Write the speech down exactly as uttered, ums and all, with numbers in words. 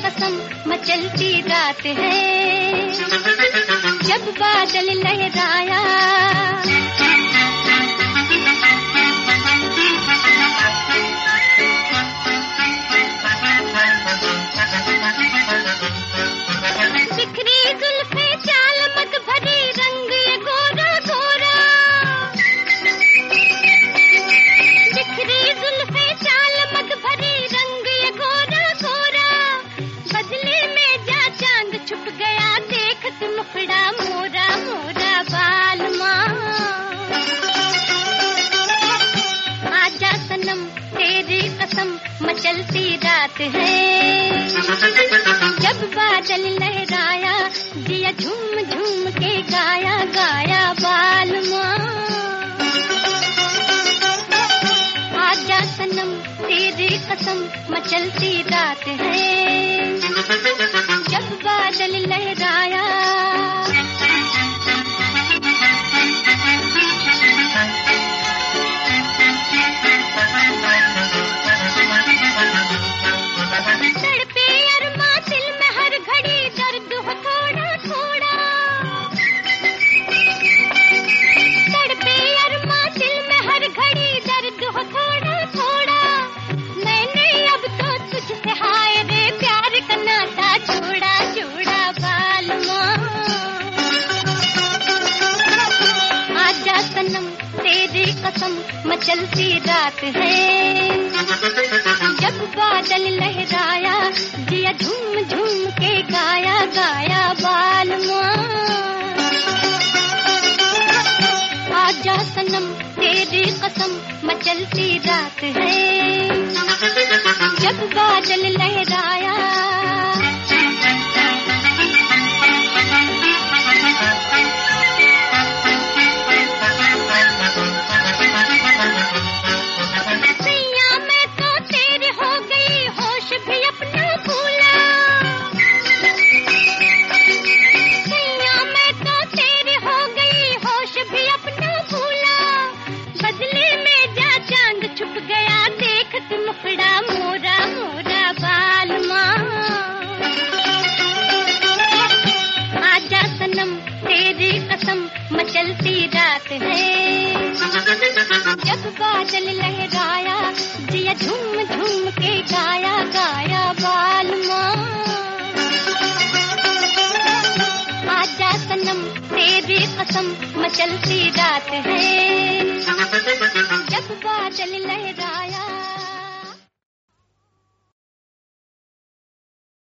कसम मचलती रात है, जब बादल लहराया बिखरी जुल्फे चाल मत भरी रंग ये गोरा गोरा, बिखरी जुल्फे चाल मत भरी रंग ये गोरा गोरा, बदले में जा चांद छुप गया देख तू मुखड़ा मोरा मोरा बाल माँ। आजा सनम तेरी कसम मचलती रात है, जब बादल लहराया जिया झूम झूम के गाया गाया बाल माँ। आजा सनम तेरी कसम मचलती रात है, जब बादल लहराया मचलती रात है, जब बादल लहराया जिया झूम झूम के गाया गाया बाल माँ। आजा सनम तेरी कसम मचलती रात है, जब बादल लहराया मचलती रात है, जब बादल लहराया जिया झूम झूम के गाया गाया बाल माँ। आजा सनम तेरी कसम मचलती रात है, जब बादल लहराया